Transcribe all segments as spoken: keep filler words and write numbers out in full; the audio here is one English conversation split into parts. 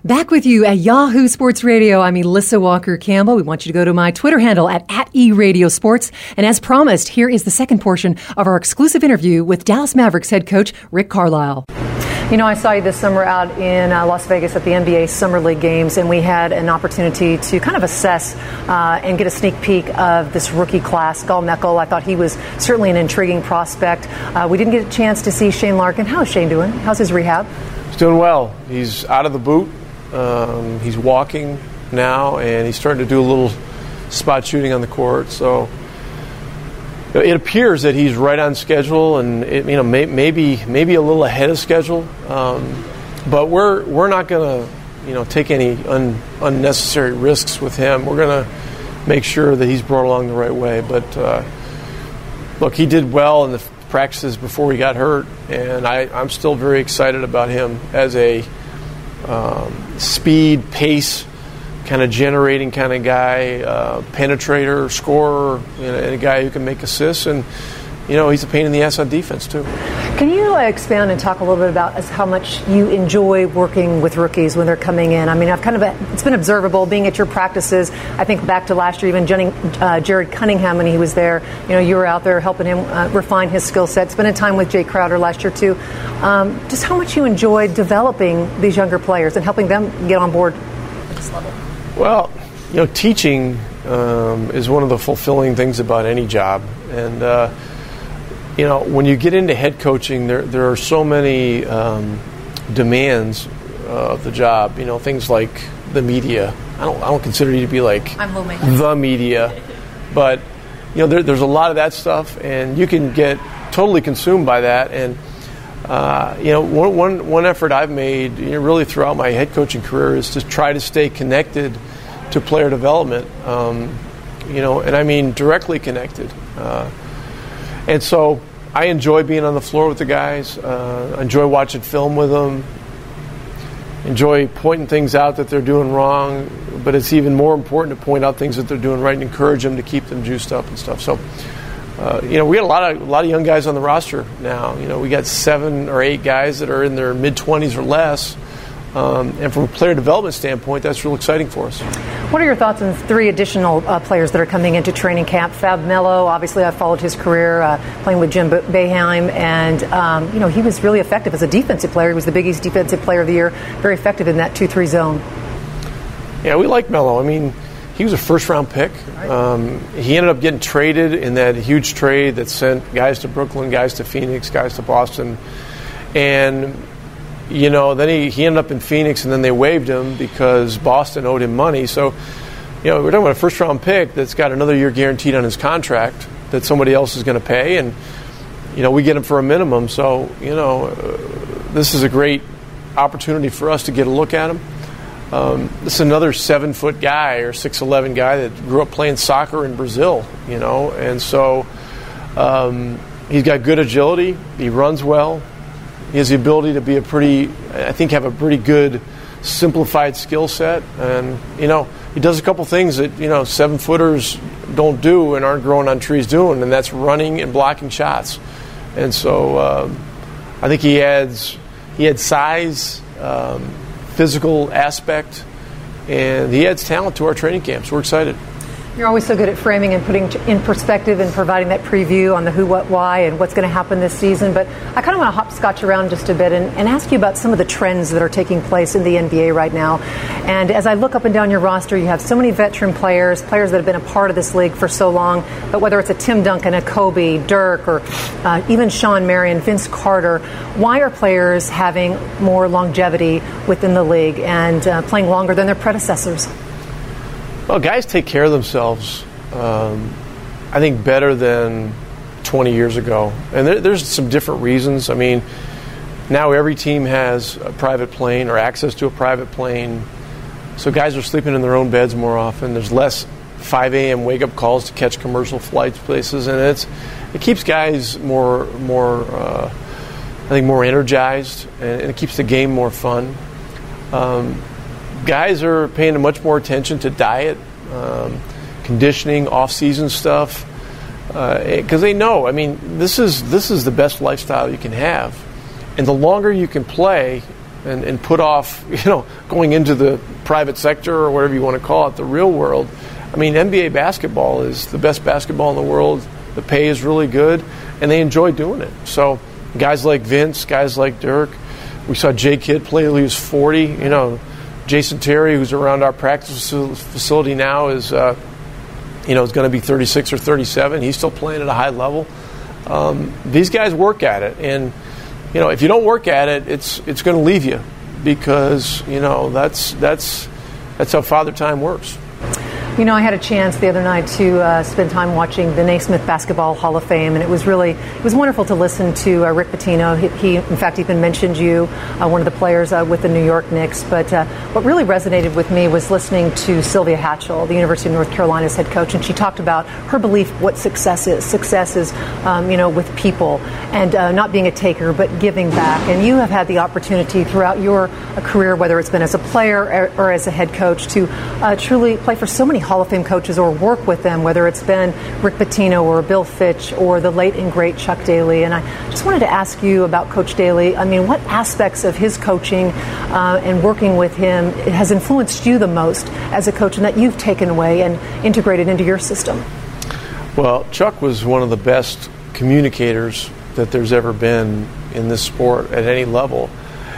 Back with you at Yahoo Sports Radio. I'm Elissa Walker-Campbell. We want you to go to my Twitter handle at, at eradiosports. And as promised, here is the second portion of our exclusive interview with Dallas Mavericks head coach Rick Carlisle. You know, I saw you this summer out in uh, Las Vegas at the N B A Summer League games, and we had an opportunity to kind of assess uh, and get a sneak peek of this rookie class. Gal Mekel, I thought he was certainly an intriguing prospect. Uh, we didn't get a chance to see Shane Larkin. How's Shane doing? How's his rehab? He's doing well. He's out of the boot. Um, he's walking now, and he's starting to do a little spot shooting on the court. So it appears that he's right on schedule, and it, you know may, maybe maybe a little ahead of schedule. Um, but we're we're not going to you know take any un, unnecessary risks with him. We're going to make sure that he's brought along the right way. But uh, look, he did well in the practices before he got hurt, and I, I'm still very excited about him as a Um, speed, pace, kind of generating kind of guy, uh, penetrator, scorer, you know, and a guy who can make assists. And, you know, he's a pain in the ass on defense, too. Can you uh, expand and talk a little bit about as how much you enjoy working with rookies when they're coming in? I mean, I've kind of, it's been observable being at your practices. I think back to last year, even Jenny, uh, Jared Cunningham, when he was there, you know, you were out there helping him uh, refine his skill set. Spending time with Jay Crowder last year, too. Um, just how much you enjoy developing these younger players and helping them get on board at this level. Well, you know, teaching um, is one of the fulfilling things about any job. And, uh, you know, when you get into head coaching, there there are so many um, demands uh, of the job. You know, things like the media. I don't I don't consider you to be like I'm low the media, but you know, there, there's a lot of that stuff, and you can get totally consumed by that. And uh, you know, one, one one effort I've made, you know, really throughout my head coaching career is to try to stay connected to player development. Um, you know, and I mean directly connected. Uh, And so I enjoy being on the floor with the guys. Uh, I enjoy watching film with them. Enjoy pointing things out that they're doing wrong. But it's even more important to point out things that they're doing right and encourage them to keep them juiced up and stuff. So, uh, you know, we got a lot of a lot of young guys on the roster now. You know, we got seven or eight guys that are in their mid twenties or less. Um, and from a player development standpoint, that's real exciting for us. What are your thoughts on three additional uh, players that are coming into training camp? Fab Melo, obviously I followed his career uh, playing with Jim Boeheim, and um, you know, he was really effective as a defensive player. He was the Big East Defensive Player of the Year, very effective in that two three zone. Yeah, we like Melo. I mean, he was a first-round pick. Um, he ended up getting traded in that huge trade that sent guys to Brooklyn, guys to Phoenix, guys to Boston, and you know, then he, he ended up in Phoenix, and then they waived him because Boston owed him money. So, you know, we're talking about a first-round pick that's got another year guaranteed on his contract that somebody else is going to pay, and, you know, we get him for a minimum. So, you know, uh, this is a great opportunity for us to get a look at him. Um, this is another seven-foot guy or six eleven guy that grew up playing soccer in Brazil, you know, and so um, he's got good agility. He runs well. He has the ability to be a pretty, I think, have a pretty good simplified skill set. And, you know, he does a couple things that, you know, seven-footers don't do and aren't growing on trees doing, and that's running and blocking shots. And so um, I think he adds, he adds size, um, physical aspect, and he adds talent to our training camps. We're excited. You're always so good at framing and putting in perspective and providing that preview on the who, what, why, and what's going to happen this season. But I kind of want to hopscotch around just a bit and, and ask you about some of the trends that are taking place in the N B A right now. And as I look up and down your roster, you have so many veteran players, players that have been a part of this league for so long. But whether it's a Tim Duncan, a Kobe, Dirk, or uh, even Sean Marion, Vince Carter, why are players having more longevity within the league and uh, playing longer than their predecessors? Well, guys take care of themselves, um, I think, better than twenty years ago. And there, there's some different reasons. I mean, now every team has a private plane or access to a private plane. So guys are sleeping in their own beds more often. There's less five a.m. wake-up calls to catch commercial flights places. And it's it keeps guys more, more uh, I think, more energized, and it keeps the game more fun. Um, Guys are paying much more attention to diet, um, conditioning, off-season stuff, because uh, they know. I mean, this is this is the best lifestyle you can have, and the longer you can play, and, and put off, you know, going into the private sector or whatever you want to call it, the real world. I mean, N B A basketball is the best basketball in the world. The pay is really good, and they enjoy doing it. So guys like Vince, guys like Dirk, we saw Jay Kidd play till he was forty. You know, Jason Terry, who's around our practice facility now, is uh, you know is going to be thirty-six or thirty-seven. He's still playing at a high level. Um, these guys work at it, and you know if you don't work at it, it's it's going to leave you, because you know that's that's that's how Father Time works. You know, I had a chance the other night to uh, spend time watching the Naismith Basketball Hall of Fame, and it was really it was wonderful to listen to uh, Rick Pitino. He, he, in fact, even mentioned you, uh, one of the players uh, with the New York Knicks. But uh, what really resonated with me was listening to Sylvia Hatchell, the University of North Carolina's head coach, and she talked about her belief what success is. Success is, um, you know, with people, and uh, not being a taker, but giving back. And you have had the opportunity throughout your uh, career, whether it's been as a player or, or as a head coach, to uh, truly play for so many Hall of Fame coaches or work with them, whether it's been Rick Pitino or Bill Fitch or the late and great Chuck Daly. And I just wanted to ask you about Coach Daly. I mean, what aspects of his coaching uh, and working with him has influenced you the most as a coach, and that you've taken away and integrated into your system? Well, Chuck was one of the best communicators that there's ever been in this sport at any level.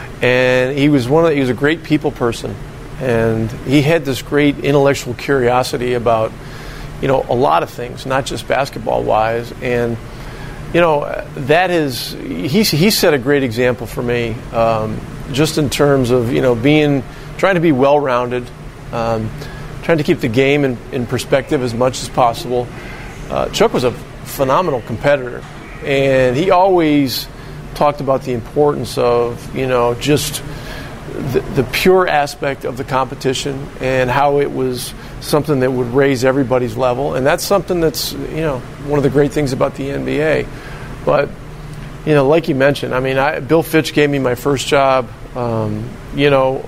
And he was one of the, he was a great people person. And he had this great intellectual curiosity about, you know, a lot of things, not just basketball-wise. And, you know, that is, he, he set a great example for me, um, just in terms of, you know, being, trying to be well-rounded, um, trying to keep the game in, in perspective as much as possible. Uh, Chuck was a phenomenal competitor, and he always talked about the importance of, you know, just The, the pure aspect of the competition and how it was something that would raise everybody's level. And that's something that's, you know, one of the great things about the N B A. But, you know, like you mentioned, I mean, I, Bill Fitch gave me my first job. Um, you know,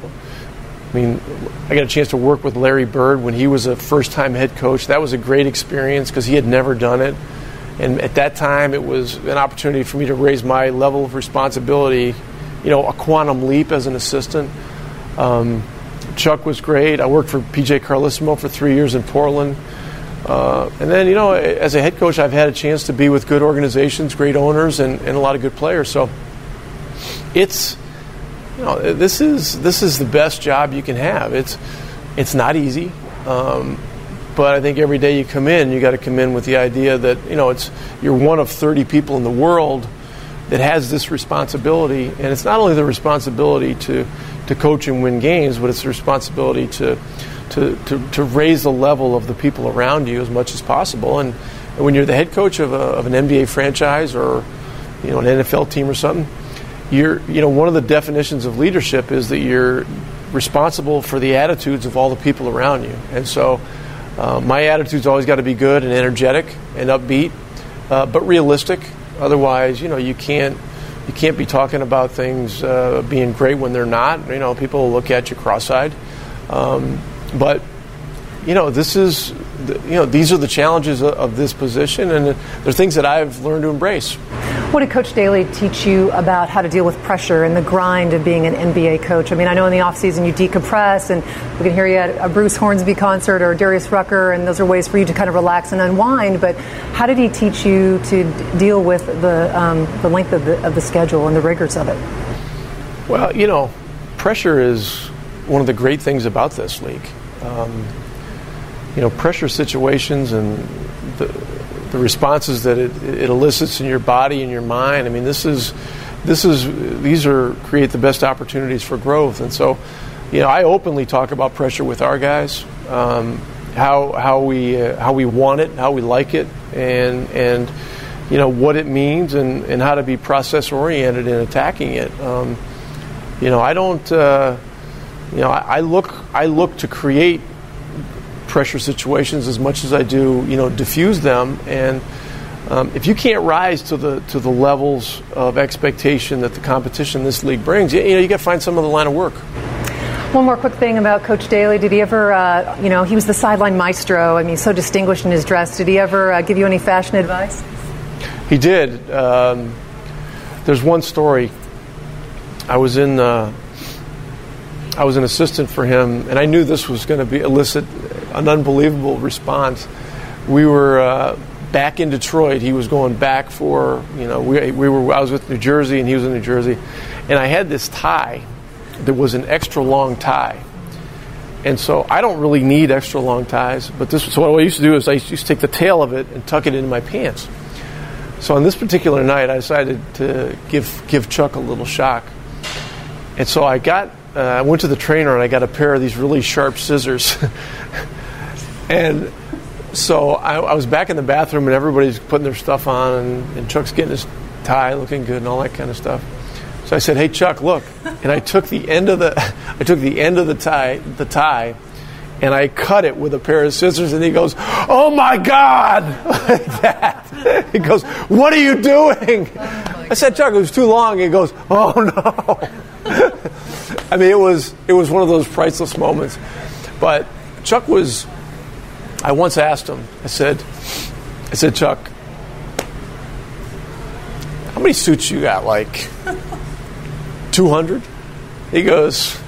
I mean, I got a chance to work with Larry Bird when he was a first-time head coach. That was a great experience because he had never done it. And at that time, it was an opportunity for me to raise my level of responsibility, you know, a quantum leap as an assistant. Um, Chuck was great. I worked for P J Carlesimo for three years in Portland. Uh, and then, you know, as a head coach, I've had a chance to be with good organizations, great owners, and, and a lot of good players. So it's, you know, this is this is the best job you can have. It's it's not easy, um, but I think every day you come in, you got to come in with the idea that, you know, it's you're one of thirty people in the world that has this responsibility, and it's not only the responsibility to, to coach and win games, but it's the responsibility to, to to to raise the level of the people around you as much as possible. And, and when you're the head coach of, a, of an N B A franchise or, you know, an N F L team or something, you're you know one of the definitions of leadership is that you're responsible for the attitudes of all the people around you. And so, uh, my attitude's always got to be good and energetic and upbeat, uh, but realistic. Otherwise, you know, you can't you can't be talking about things uh, being great when they're not. You know, people will look at you cross-eyed. Um, but you know, this is the, you know these are the challenges of, of this position, and they're things that I've learned to embrace. What did Coach Daly teach you about how to deal with pressure and the grind of being an N B A coach? I mean, I know in the offseason you decompress, and we can hear you at a Bruce Hornsby concert or Darius Rucker, and those are ways for you to kind of relax and unwind. But how did he teach you to d- deal with the um, the length of the, of the schedule and the rigors of it? Well, you know, pressure is one of the great things about this league. Um, you know, pressure situations and the the responses that it, it elicits in your body and your mind. I mean, this is, this is, these are create the best opportunities for growth. And so, you know, I openly talk about pressure with our guys, um, how how we uh, how we want it, how we like it, and and you know what it means, and, and how to be process oriented in attacking it. Um, you know, I don't, uh, you know, I, I look I look to create pressure situations as much as I do, you know, diffuse them. And um, if you can't rise to the to the levels of expectation that the competition this league brings, you, you know, you got to find some other line of work. One more quick thing about Coach Daly. Did he ever, uh, you know, he was the sideline maestro. I mean, so distinguished in his dress. Did he ever uh, give you any fashion advice? He did. Um, there's one story. I was in uh, I was an assistant for him, and I knew this was going to be elicit an unbelievable response. We were uh, back in Detroit. He was going back for, you know, we, we were. I was with New Jersey, and he was in New Jersey, and I had this tie that was an extra long tie. And so I don't really need extra long ties, but this. So what I used to do is I used to take the tail of it and tuck it into my pants. So on this particular night, I decided to give give Chuck a little shock. And so I got, uh, I went to the trainer and I got a pair of these really sharp scissors. And so I, I was back in the bathroom and everybody's putting their stuff on, and, and Chuck's getting his tie looking good and all that kind of stuff. So I said, "Hey Chuck, look," and I took the end of the, I took the end of the tie, the tie, and I cut it with a pair of scissors. And he goes, "Oh my God!" like that. He goes, "What are you doing?" Oh I said, "Chuck, it was too long." He goes, "Oh no!" I mean, it was it was one of those priceless moments. But Chuck was. I once asked him. I said, "I said, Chuck, how many suits you got? Like two hundred?" He goes,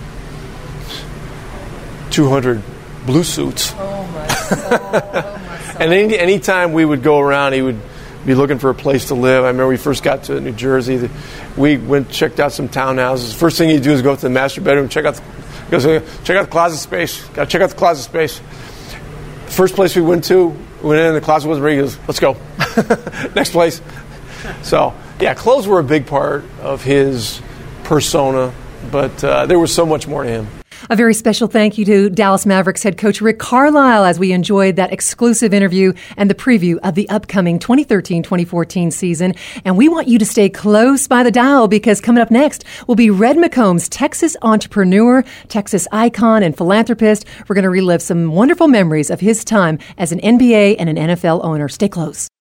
two hundred blue suits. Oh my soul. Oh my soul. And any anytime we would go around, he would be looking for a place to live. I remember we first got to New Jersey. We went checked out some townhouses. First thing he'd do is go to the master bedroom, check out the, goes, check out the closet space. Got to check out the closet space. First place we went to, we went in, the closet wasn't ready. He goes, "Let's go." Next place. So, yeah, clothes were a big part of his persona, but uh, there was so much more to him. A very special thank you to Dallas Mavericks head coach Rick Carlisle as we enjoyed that exclusive interview and the preview of the upcoming twenty thirteen twenty fourteen season. And we want you to stay close by the dial, because coming up next will be Red McCombs, Texas entrepreneur, Texas icon, and philanthropist. We're going to relive some wonderful memories of his time as an N B A and an N F L owner. Stay close.